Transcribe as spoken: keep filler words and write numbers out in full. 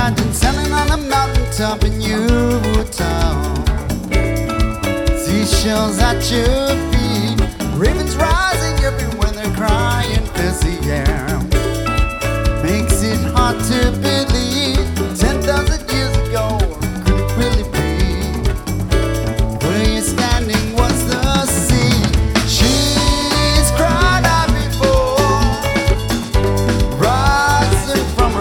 Imagine standing on a mountaintop in Utah. Seashells at your feet, ravens rising everywhere they're crying, fills the air.